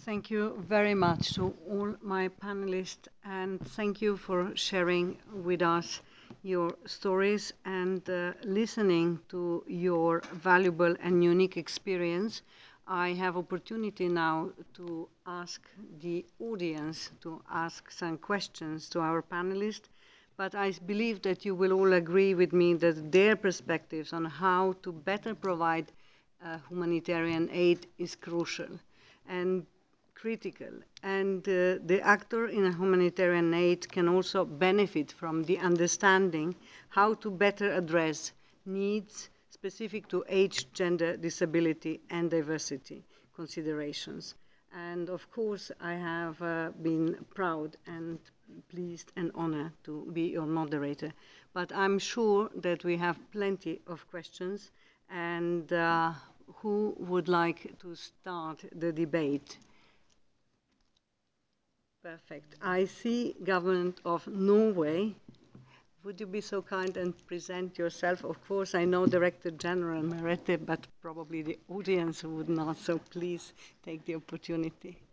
Thank you very much to all my panelists, and thank you for sharing with us your stories and listening to your valuable and unique experience. I have opportunity now to ask the audience to ask some questions to our panelists, but I believe that you will all agree with me that their perspectives on how to better provide humanitarian aid is crucial and critical. And the actor in a humanitarian aid can also benefit from the understanding how to better address needs specific to age, gender, disability, and diversity considerations. And of course, I have been proud and pleased and honored to be your moderator. But I'm sure that we have plenty of questions. And who would like to start the debate? Perfect. I see Government of Norway. Would you be so kind and present yourself? Of course, I know Director General Merete, but probably the audience would not, so please take the opportunity.